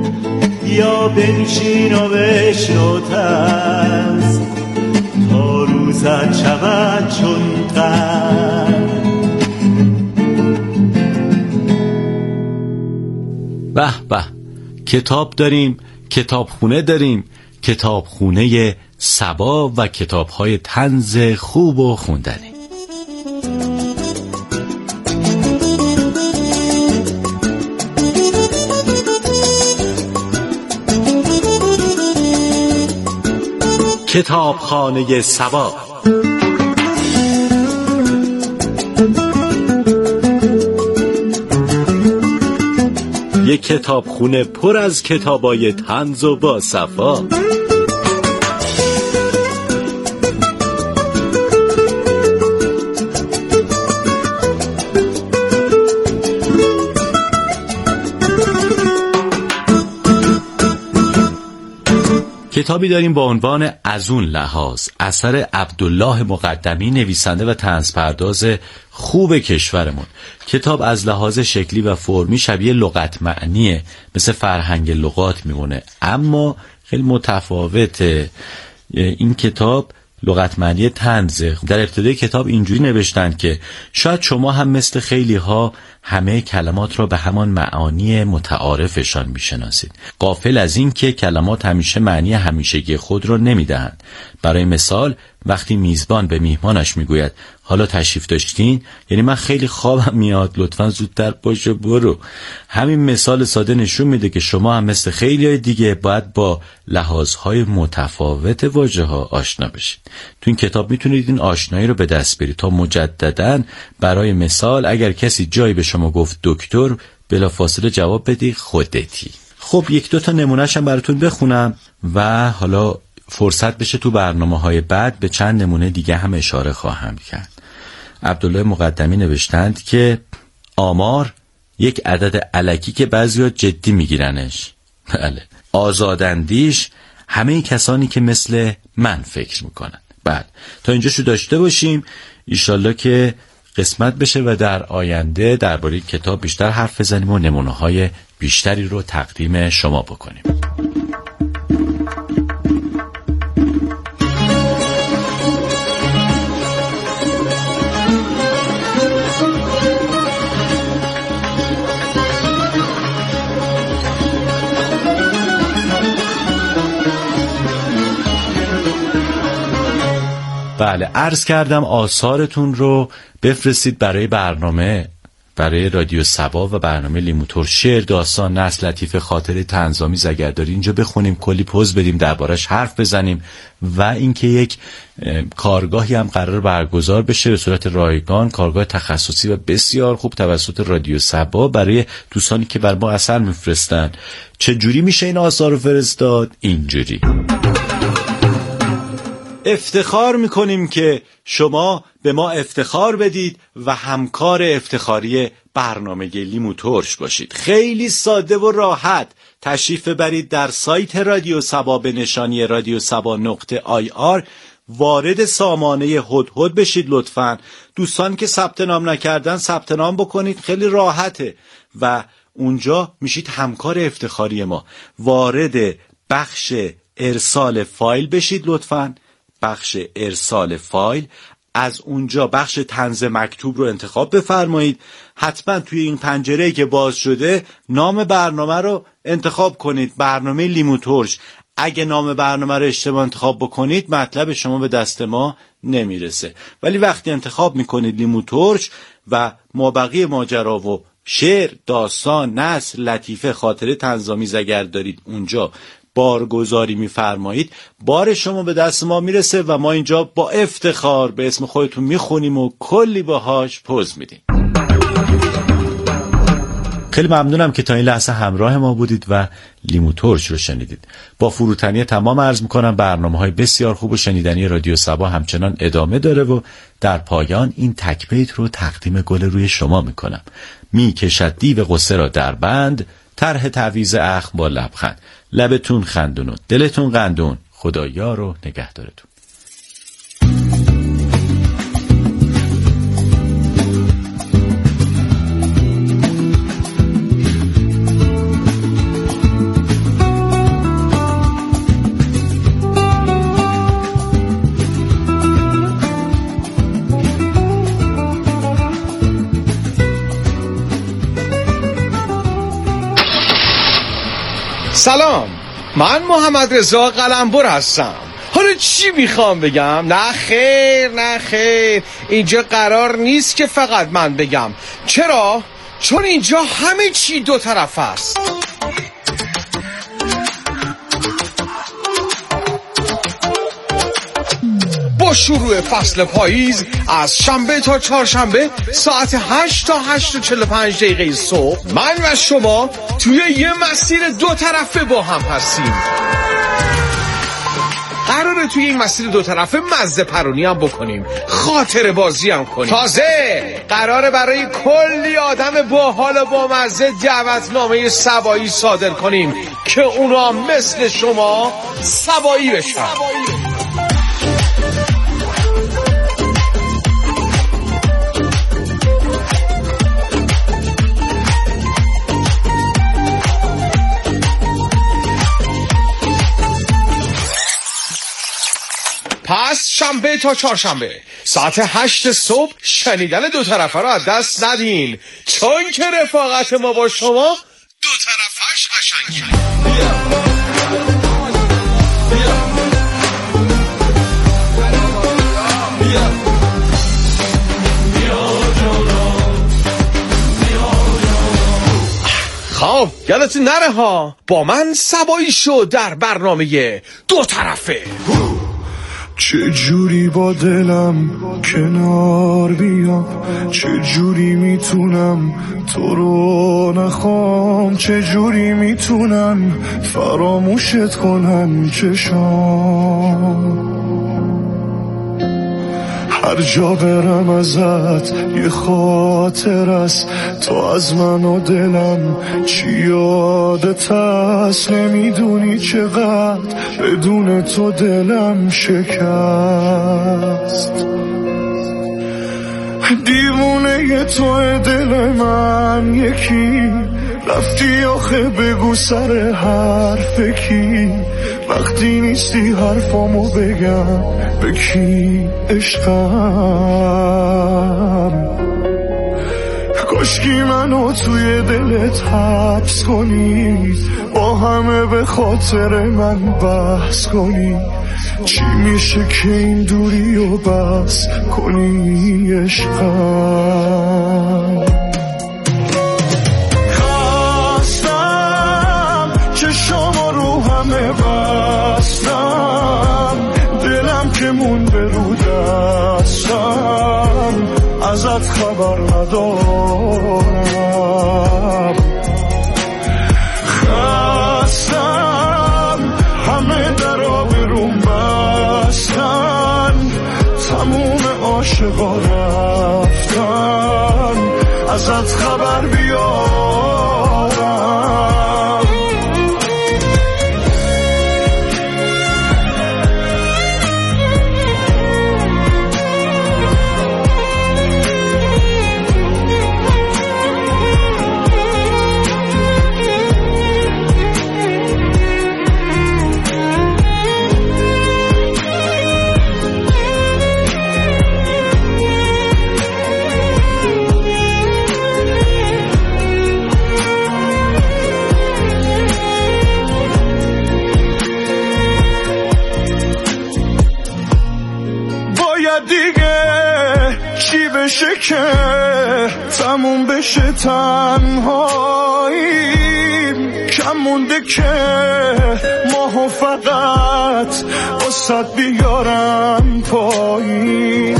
یا بنشین و بشنو ترس تا روزت شود چون قرد. به به، کتاب داریم، کتابخونه داریم، کتابخونه صبا و کتاب‌های طنز خوب و خوندنی. کتابخانه صبا. یک کتابخونه پر از کتابای طنز و با صفا. کتابی داریم با عنوان از اون لحاظ، اثر عبدالله مقدمی، نویسنده و طنزپرداز خوب کشورمون. کتاب از لحاظ شکلی و فرمی شبیه لغت معنیه، مثل فرهنگ لغات میمونه، اما خیلی متفاوته. این کتاب لغت معنی طنزه. در ابتدای کتاب اینجوری نوشتن که شاید شما هم مثل خیلی ها همه کلمات را به همان معانی متعارفشان میشناسید، غافل از این که کلمات همیشه معنی همیشگی خود را نمیدهند. برای مثال وقتی میزبان به میهمانش میگوید حالا تشریف داشتین، یعنی من خیلی خوابم میاد، لطفاً زودتر باشه برو. همین مثال ساده نشون میده که شما هم مثل خیلی‌های دیگه باید با لحاظهای متفاوت واژه‌ها آشنا بشید. تو این کتاب میتونید این آشنایی رو به دست برید تا مجدداً برای مثال اگر کسی جایی به شما گفت دکتر، بلافاصله جواب بدی خودتی. خب یک دو تا نمونه‌ش هم براتون بخونم و حالا فرصت بشه تو برنامه‌های بعد به چند نمونه دیگه هم اشاره خواهم کرد. عبدالله مقدمی نوشتند که آمار یک عدد الکی که بعضیا جدی میگیرنش. بله. آزاداندیش همه کسانی که مثل من فکر میکنن. بله. تا اینجاشو داشته باشیم، ایشالله که قسمت بشه و در آینده درباره کتاب بیشتر حرف بزنیم و نمونه‌های بیشتری رو تقدیم شما بکنیم. بله، عرض کردم آثارتون رو بفرستید برای برنامه، برای رادیو صبا و برنامه لیموتور. شعر، داستان، نثر، لطیفه، خاطره طنزآمیز اگر داری اینجا بخونیم، کلی پوز بدیم، دربارش حرف بزنیم و اینکه یک کارگاهی هم قرار برگزار بشه به صورت رایگان، کارگاه تخصصی و بسیار خوب توسط رادیو صبا برای دوستانی که بر ما اثر میفرستن. چه جوری میشه این آثار رو فرستاد؟ اینجوری. افتخار میکنیم که شما به ما افتخار بدید و همکار افتخاری برنامه لیموتورش باشید. خیلی ساده و راحت تشریف ببرید در سایت رادیو صبا به نشانی radiosaba.ir، وارد سامانه هدهد بشید. لطفاً دوستان که ثبت نام نکردن ثبت نام بکنید، خیلی راحته و اونجا میشید همکار افتخاری ما. وارد بخش ارسال فایل بشید، لطفاً بخش ارسال فایل، از اونجا بخش طنز مکتوب رو انتخاب بفرمایید. حتما توی این پنجره که باز شده نام برنامه رو انتخاب کنید، برنامه لیموتورش. اگه نام برنامه رو اشتباه انتخاب بکنید مطلب شما به دست ما نمیرسه، ولی وقتی انتخاب میکنید لیموتورش و مابقی ماجرا و شعر، داستان، نثر، لطیفه، خاطره طنزآمیز اگر دارید اونجا بارگذاری میفرمایید، بار شما به دست ما میرسه و ما اینجا با افتخار به اسم خودتون میخونیم و کلی باهاش پوز میدیم. خیلی ممنونم که تا این لحظه همراه ما بودید و لیموتورش رو شنیدید. با فروتنی تمام عرض میکنم برنامه‌های بسیار خوب و شنیدنی رادیو صبا همچنان ادامه داره و در پایان این تک بیت رو تقدیم گل روی شما میکنم. میکشد دیو غصه را در بند، طرح تعویض اخم با لبخند. لبتون خندون و دلتون قندون، خدا یار و نگهدارتون. سلام، من محمد رضا قلمبر هستم. حالا چی میخوام بگم؟ نه خیر، اینجا قرار نیست که فقط من بگم. چرا؟ چون اینجا همه چی دو طرف است. با شروع فصل پاییز از شنبه تا چهارشنبه ساعت 8 تا 8:45 صبح من و شما توی یه مسیر دو طرفه با هم هستیم. قراره توی این مسیر دو طرفه مزه پرونی هم بکنیم، خاطر بازی هم کنیم. تازه قراره برای کلی آدم باحال و با مزه دعوتنامه سوایی صادر کنیم که اونا مثل شما سوایی بشن. پس شنبه تا چهارشنبه ساعت 8 صبح شنیدن دو طرفه رو از دست ندین، چون که رفاقت ما با شما دو طرفش قشنگه. خب یادتون نره ها، با من سوایی شو در برنامه دو طرفه. چه جوری با دلم کنار بیام، چه جوری میتونم تو رو نخوام، چه جوری میتونم فراموشت کنم چشام. هر جا برم ازت یه خاطر است، تو از من و دلم چی یادت هست. نمیدونی چقدر بدون تو دلم شکست. دیوونه تو دل من یکی، رفتی آخه بگو سر حرف کی، وقتی نیستی حرفامو بگم به کی عشقم. کاشکی منو توی دلت حبس کنی، با همه به خاطر من بحث کنی. چی میشه که این دوری رو بس کنی عشقم. خواستم چشام رو همه بستم، دلم که مون به رو دستم، ازت خبر ندارم. خواستم همه درا بروم بستن، تموم عاشقا رفتن، ازت خبر بیارم. دیگه چی بشه که تموم بشه تنهاییم، کم مونده که ماهو فقط واسه بیارم پایین.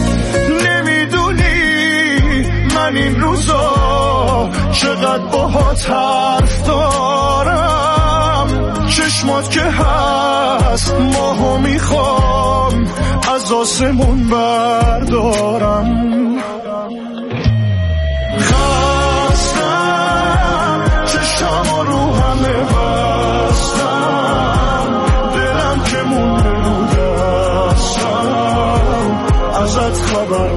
نمیدونی من این روزا چقدر باهات حرف دارم، چشمات که هست ماهو میخوام از آسمون بردارم. خواستم چشم رو همه بستم، دلم که مون به رو دستم، ازت خبر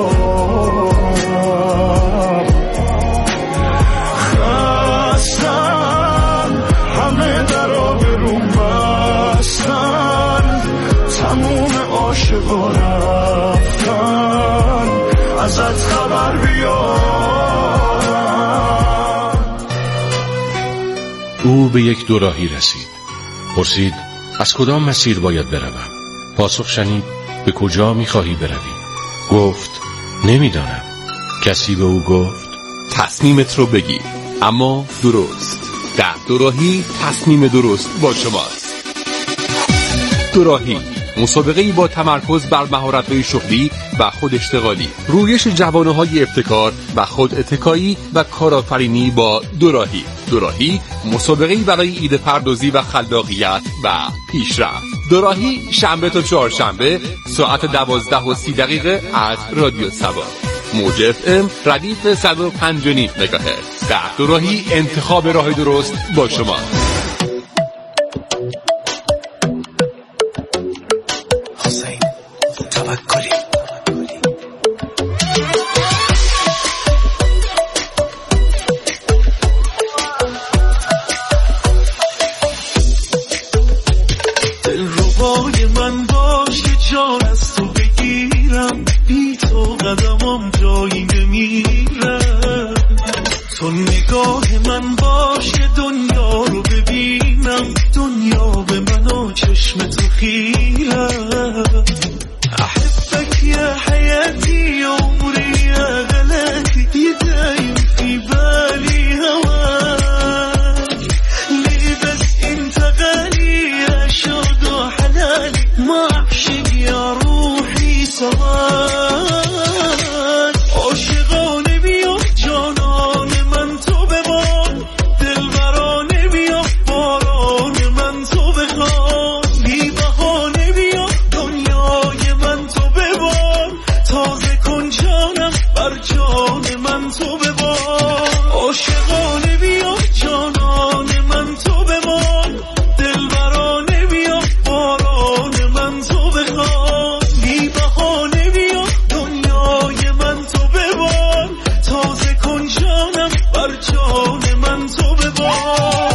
ندارم. خواستم همه درا به رو بستن، تموم عاشقا رفتن، ازت خبر بیارم. او به یک دوراهی رسید. پرسید از کدام مسیر باید بروم؟ پاسخ شنید به کجا می‌خواهی بروی؟ گفت نمیدانم. کسی به او گفت تصمیمت رو بگیر، اما درست. در دوراهی تصمیم درست با شماست. دوراهی مسابقه‌ای با تمرکز بر مهارت‌های شغلی و خود اشتغالی، رویش جوانه‌های ابتکار و خود اتکایی و کارآفرینی با دوراهی. دوراهی مسابقه‌ای برای ایده پردازی و خلاقیت و پیشرفت. دوراهی شنبه تا چهارشنبه ساعت 12:30 از رادیو سبا، موج FM ردیف 105.9 مگاهرتز. در دوراهی انتخاب راه درست با شما. حسین توکلی. دلربای من باش که جان از تو بگیرم، بی تو قدمم جایی نمیره. تو نگاه من باش که دنیا رو ببینم، دنیا به من و چشم تو خیره. احبك يا حياتي عمري يا غلاتي، دايم في بالي هواك. ليه بس انت غالي يا شهد وحلالي، ما اعشق يا روحي سواك. عاشقانه بیا جانان من تو بمان، دلبرانه بیا باران من تو بخوان. بی بهانه بیا دنیای من تو ببار، تازه کن جانم بر جان من تو ببار. عاشقانه بیا جانان من تو بمان، دلبرانه بیا باران من تو بخوان. بی بهانه بیا دنیای من تو ببار، تازه کن جانم بر جان من تو ببار.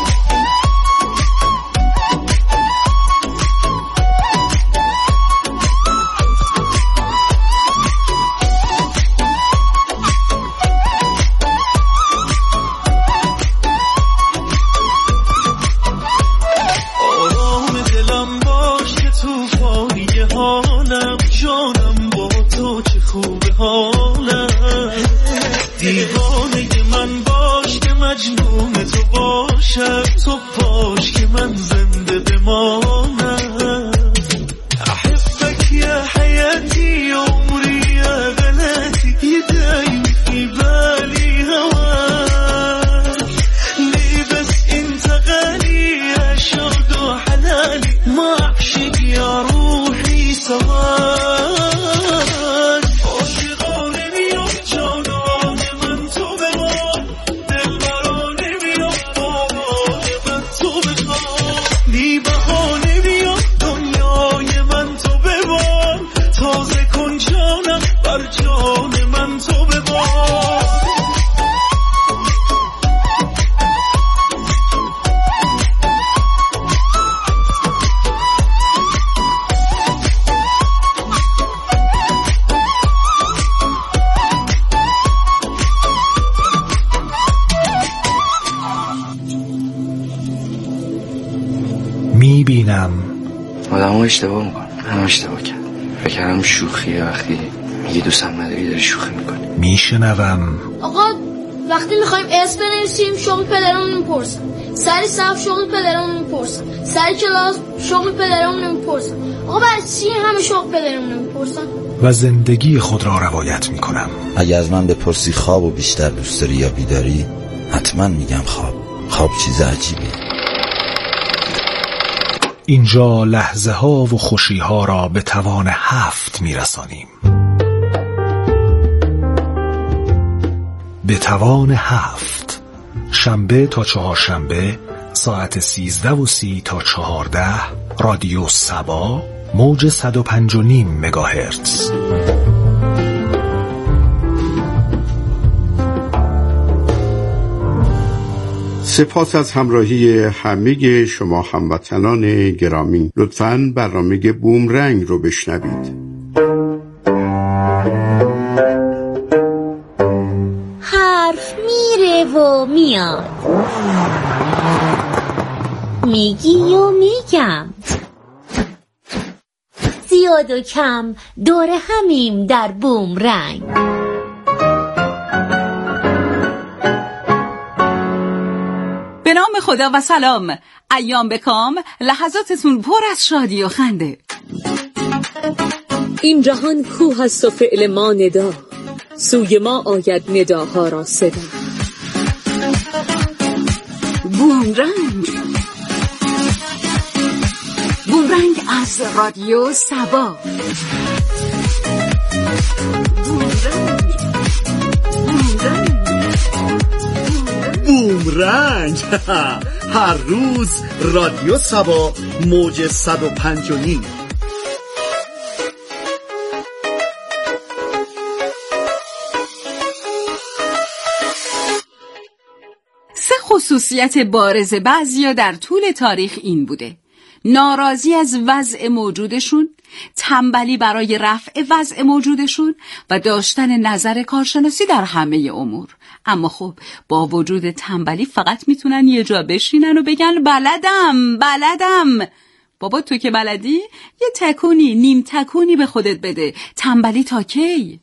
آرام دلم باش که توفانی حالم، جانم با تو چه خوب حالم. دیوانه من باش که مجنون تو باشم، تو باش که من زنده بمانم. احبك يا حياتي عمري يا غلاتي، دايم في بالي هواك. ليه بس انت غالي يا شهد وحلالي، ما اعشق يا روحي سواك. عاشقانه بیا جانان من تو بمان، دلبرانه بیا باران من تو بخوان. بی بهانه بیا دنیای من تو ببار، تازه کن جانم بر جان من تو ببار. میبینم آدم ها اشتباه میکنن. من اشتباه کردم، فکر کردم شوخیه. وقتی میگی دوستم نداری داری شوخی میکنی. میشنوم آقا وقتی میخوایم اسم بنویسیم شغل پدرمون میپرسن، سر صف شغل پدرمون میپرسن، سر کلاس شغل پدرمون میپرسن. آقا برای چی همه شغل پدرمون میپرسن؟ و زندگی خود را روایت میکنم. اگه از من بپرسی خوابو بیشتر دوست داری یا بیداری، حتما میگم خواب. خواب چیز عجیبیه. اینجا لحظه ها و خوشی ها را به توان 7 میرسانیم. به توان 7 شنبه تا چهارشنبه ساعت 13:30 تا 14 رادیو سبا، موج 105.9 مگاهرتز. سپاس از همراهی همه شما هموطنان گرامی. لطفاً برنامه بومرنگ رو بشنوید. حرف میره و میاد. میگی و میگم، زیاد و کم دور همیم در بومرنگ. به نام خدا و سلام، ایام بکام، لحظاتتون پر از شادی و خنده. این جهان کوه است و فعل ما ندا، سوی ما آید نداها را صدا. بومرنگ، بومرنگ از رادیو سبا. بومرنگ هر روز رادیو سبا موج 105.9. سه خصوصیت بارز بعضیا در طول تاریخ این بوده: ناراضی از وضع موجودشون، تنبلی برای رفع وضع موجودشون و داشتن نظر کارشناسی در همه امور. اما خب با وجود تنبلی فقط میتونن یه جا بشینن و بگن بلدم. بابا تو که بلدی یه تکونی، نیم تکونی به خودت بده. تنبلی تا کی؟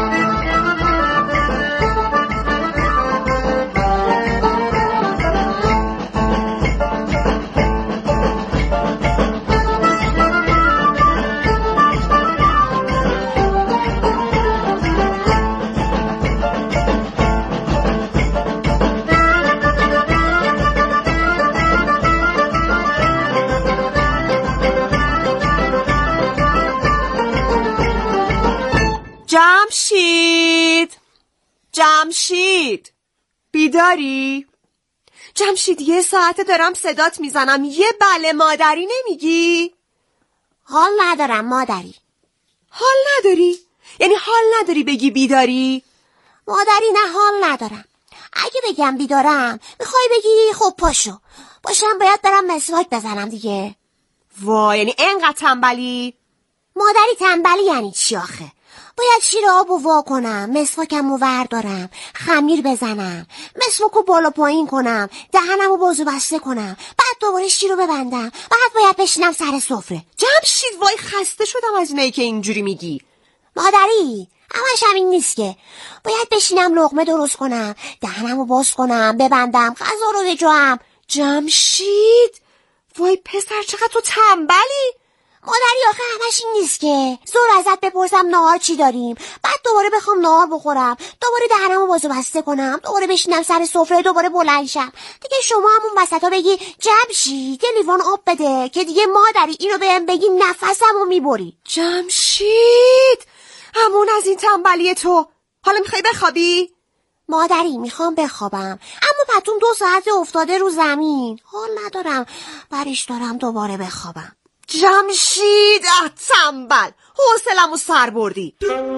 جمشید بیداری؟ جمشید یه ساعته دارم صدات میزنم، یه بله مادری نمیگی؟ حال ندارم مادری. حال نداری؟ یعنی حال نداری بگی بیداری؟ مادری نه، حال ندارم. اگه بگم بیدارم میخوای بگی خب پاشو باشم باید برم مسواک بزنم دیگه. وای، یعنی اینقدر تنبلی؟ مادری تنبلی یعنی چی آخه؟ باید شیر آبو وا کنم، مسواکمو وردارم، خمیر بزنم، مسواکو بالا پایین کنم، دهنمو بازو بسته کنم، بعد دوباره شیرو ببندم، بعد باید بشینم سر سفره. جمشید وای خسته شدم از اینایی که اینجوری میگی. مادری همش همین نیست که باید بشینم لقمه درست کنم، دهنمو باز کنم، ببندم، غذا رو بجوام. جمشید وای پسر چقدر تو تنبلی. مادری آخه همش این نیست که زور ازت بپرسم نهار چی داریم، بعد دوباره بخوام نهار بخورم، دوباره دهنمو بازو بسته کنم، دوباره بشینم سر سفره، دوباره بلند شم دیگه. شما همون وسطا بگی جمشید یه لیوان آب بده که دیگه مادری اینو بهم بگی نفسمو میبری. جمشید همون از این تنبلی تو. حالا میخوای بخوابی؟ مادری میخوام بخوابم، اما پتون 2 ساعت افتاده رو زمین، حال ندارم برش دارم دوباره بخوابم. جمشید تنبل، حوصله‌مو سر بردی.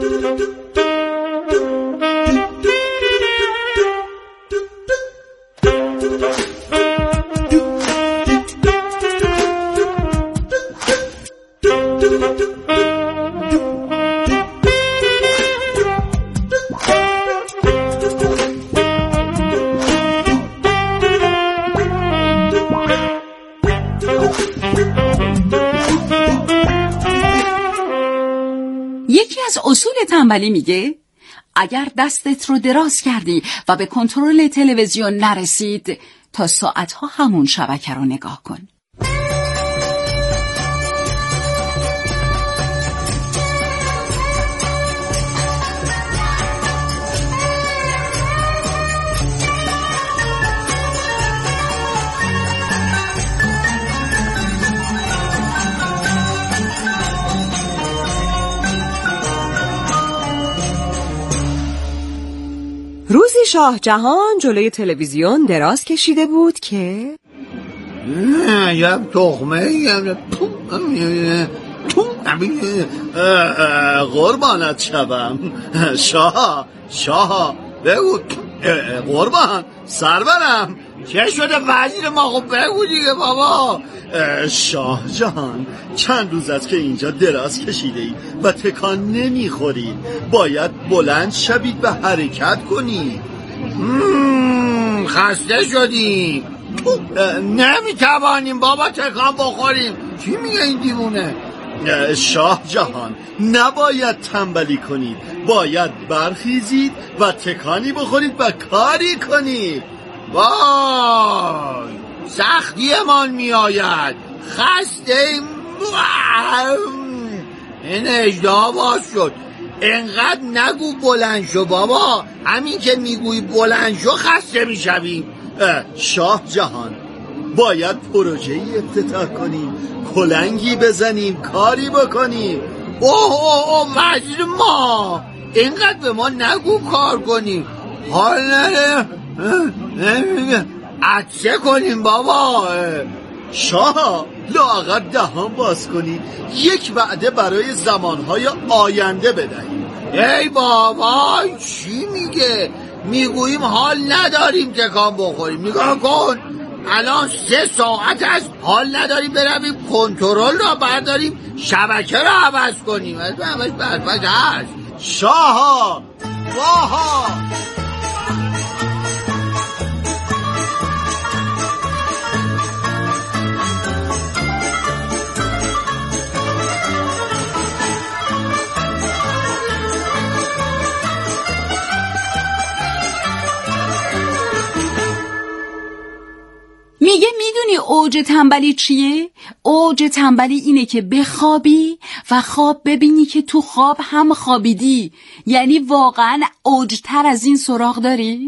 یکی از اصول تنبلی میگه اگر دستت رو دراز کردی و به کنترل تلویزیون نرسید تا ساعتها همون شبکه رو نگاه کن. روزی شاه جهان جلوی تلویزیون دراز کشیده بود که یه تخمه قربانت شبم. شاه بگو قربان سرورم چه شده وزیر ما؟ خب بگو دیگه بابا. شاه جان چند روز است که اینجا دراز کشیده ای و تکان نمیخورید، باید بلند شوید و حرکت کنید. خسته شدی؟ نمیتوانیم بابا تکان بخوریم. چی میگه این دیوونه؟ شاه جهان نباید تنبلی کنید، باید برخیزید و تکانی بخورید و کاری کنید. وای سختیمان میآید، خسته‌ایم. این اژدها باز شد. انقدر نگو بلند شو بابا، همین که میگویی بلند شو خسته میشویم. شاه جهان باید پروژه‌ای افتتاح کنیم، کلنگی بزنیم، کاری بکنیم. اوه وزیر ما، اینقدر به ما نگو کار کنیم. حال نره عطسه کنیم بابا. شاه لااقل دهان باز کنید، یک وعده برای زمانهای آینده بدهید. ای بابا چی میگه؟ میگوییم حال نداریم تکان بخوریم. نگاه کن الان 3 ساعت است حال نداریم برویم کنترل را برداریم، شبکه را عوض کنیم. از همش برفش هست. شاها واها میگه میدونی اوج تنبلی چیه؟ اوج تنبلی اینه که بخوابی و خواب ببینی که تو خواب هم خوابیدی. یعنی واقعا اوجتر از این سراغ داری؟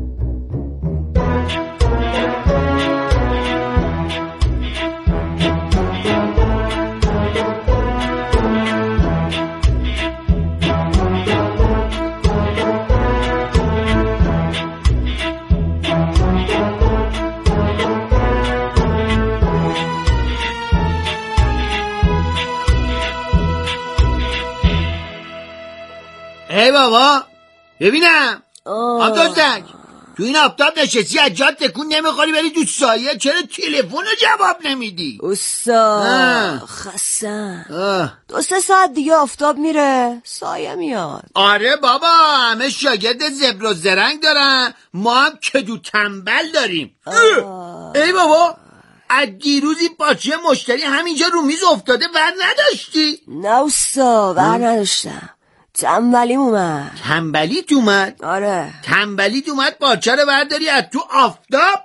ای بابا ببینم آبدازدک، تو این آفتاب نشستی از جات تکون نمیخوری بری تو سایه، چرا تلفن رو جواب نمیدی؟ اوستا خستم. 2-3 ساعت دیگه آفتاب میره سایه میاد. آره بابا همه شاگرد زبر و زرنگ دارن، ما هم کدو تنبل داریم. ای بابا از دیروزی پاچه مشتری همینجا رو میز افتاده ور نداشتی؟ نه اوستا ور نداشتم، تنبلیم اومد. تنبلیت اومد؟ آره تنبلیت اومد پاچه رو برداری از تو آفتاب؟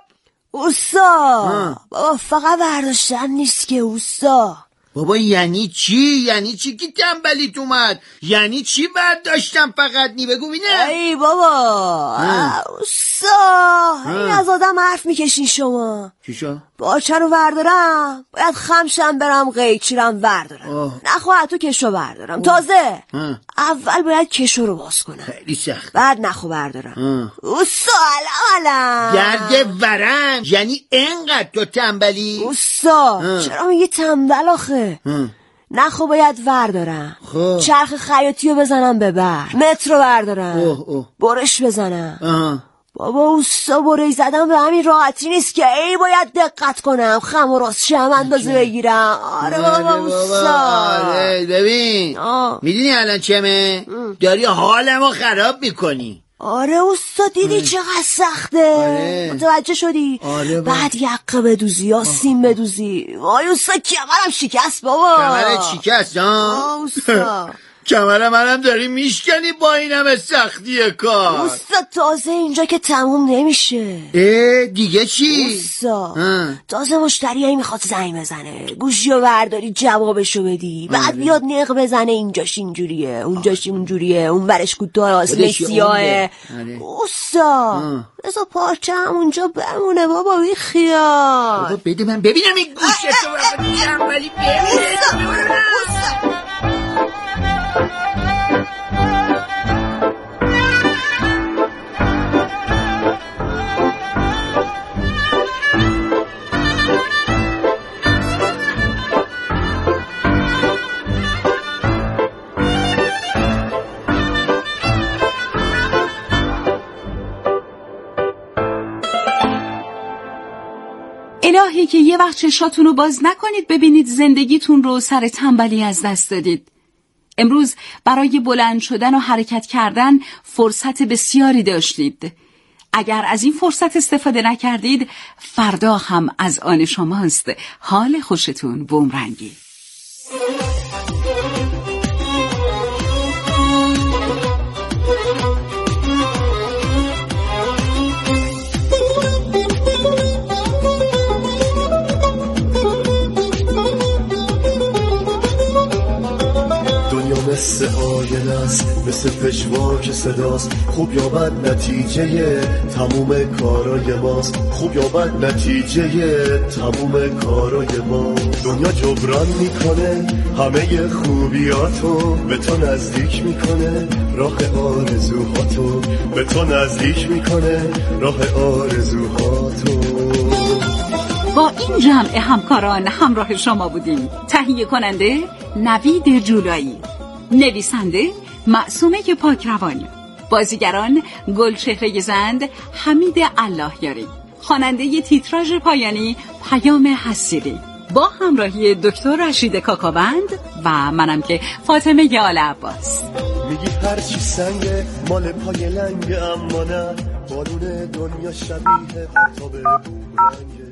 اوستا بابا فقط برداشتن نیست که اوستا. بابا یعنی چی؟ یعنی چی که تنبلیت اومد؟ یعنی چی برداشتم فقط نی بگو بینه. ای بابا اوستا این از آدم حرف میکشین شما. چی شو؟ باچه رو بردارم باید خمشم برم قیچیرم بردارم، نخواه تو کشو بردارم. تازه اول باید کشو رو باز کنم، خیلی سخت. بعد نخو بردارم. اوستا علم گرد ورم. یعنی انقدر تو تنبلی؟ اوستا چرا میگی تنبل آخه؟ نخو باید وردارم، چرخ خیاطی رو بزنم به بر، متر رو بردارم، برش بزنم. بابا اوستا برش زدم به همین راحتی نیست که، ای باید دقت کنم خم و راست شم اندازه بگیرم. آره بابا اوستا. آره ببین میدونی الان چمه؟ داری حالمو خراب میکنی. آره اوستا دیدی چقدر سخته؟ متوجه شدی؟ بعد یقه بدوزی یا سیم بدوزی. وای اوستا کمرم شکست بابا. کمرت شکست اوستا کمر منم داری میشکنی با این همه سختی کار. اوستا تازه اینجا که تموم نمیشه. دیگه چی؟ اوستا تازه مشتری میخواد زنگ بزنه، گوشیو برداری جوابشو بدی، بعد بیاد نق بزنه اینجاش اینجوریه اونجاش اونجوریه اون برش کوتاه آسمه سیاهه. اوستا بذار پارچه هم اونجا بمونه بابا بی خیال. بابا بده من ببینم این گوشتو ولی ببینم. الهی که یه وقت چشاتون رو باز نکنید ببینید زندگیتون رو سر تنبلی از دست دادید. امروز برای بلند شدن و حرکت کردن فرصت بسیاری داشتید. اگر از این فرصت استفاده نکردید فردا هم از آن شماست. حال خوشتون بومرنگی. مثل آینه است، مثل پشواک صداست، خوب یا بد نتیجه تموم کارای ماست، خوب یا بد نتیجه تموم کارای ما. دنیا جبران میکنه همه خوبیاتو، به تو نزدیک میکنه راه آرزوهاتو، به تو نزدیک میکنه راه آرزوهاتو. با این جمع همکاران همراه شما بودیم. تهیه کننده نوید جولایی، نویسنده معصومه پاکروانی، بازیگران گلچهره زند حمید اللهیاری، خواننده تیتراژ پایانی پیام حسیری، با همراهی دکتر رشید کاکاوند و منم که فاطمه آل عباس. میگی هرچی سنگه مال پای لنگ، اما نه بالون دنیا شبیه آفتاب بومرنگه.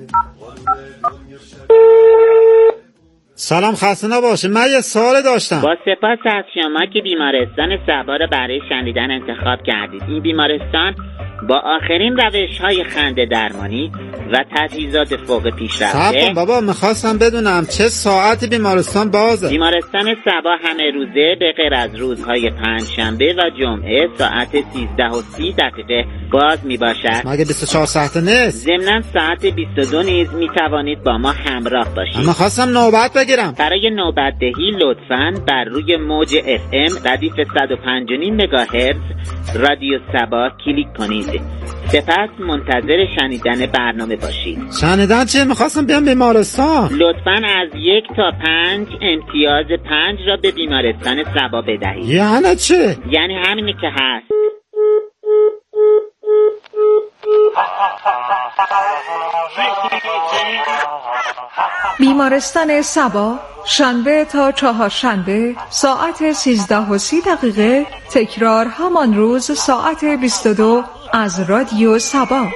سلام، خسته نباشه. من یه سوال داشتم. با سپاس از شما که بیمارستان صبا را برای شنیدن انتخاب کردید. این بیمارستان با آخرین روش‌های خنده درمانی و تجهیزات فوق پیشرفته. صبا بابا، میخواستم بدونم چه ساعتی بیمارستان بازه؟ بیمارستان صبا همه روزه به غیر از روزهای پنجشنبه و جمعه ساعت 13:30 باز میباشد. مگه 24 ساعته نیست؟ ضمناً ساعت 22 نیز میتوانید با ما همراه باشید. اما خواستم نوبت بگیرم. برای نوبت دهی لطفاً بر روی موج FM ردیف 105.5 مگاهرتز رادیو صبا کلیک کنید. سپس منتظر شنیدن برنامه باشید. شنیدن چه؟ میخواستم بیام بیمارستان. لطفاً از 1 تا 5 امتیاز 5 را به بیمارستان صبا بدهید. یعنی چه؟ یعنی همینی که هست. بیمارستان صبا شنبه تا چهارشنبه ساعت 13:30 تکرار همان روز ساعت 22 از رادیو صبا.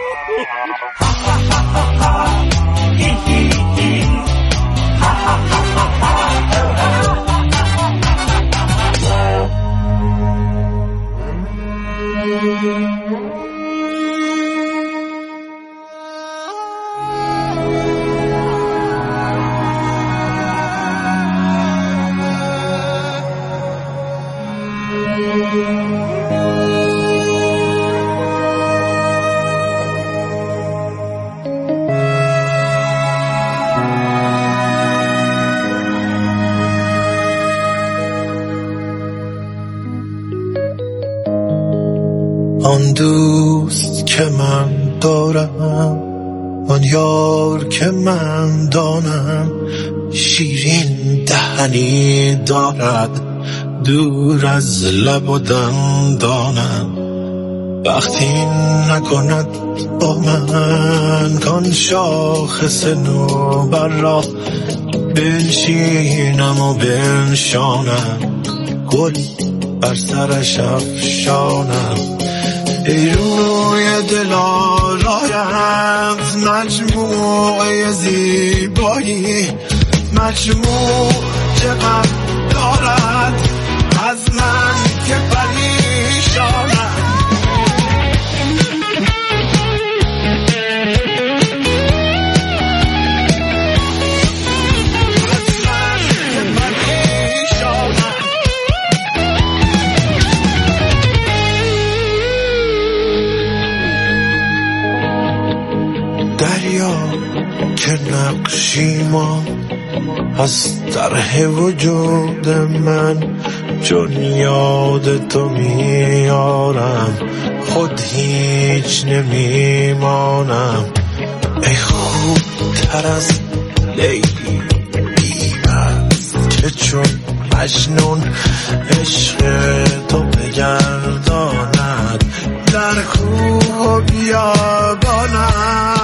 آن دوست که من دارم، آن یار که من دانم، شیرین دهنی دارد دور از لب و دندانم. وقتی نکند با من کان شاخص نوبر را، بنشینم و بنشانم، گل بر سرش افشانم. ای روی دلارایت مجموعه زیبایی، مجموع چقدر دارد از من که پریشانم. دریا که نقشی ما از طرح وجود من، چون یاد تو میارم خود هیچ نمیمانم. ای خوب تر از لیلی بی‌مست که چون مجنون عشق تو بگرداند در کوه و بیابانم.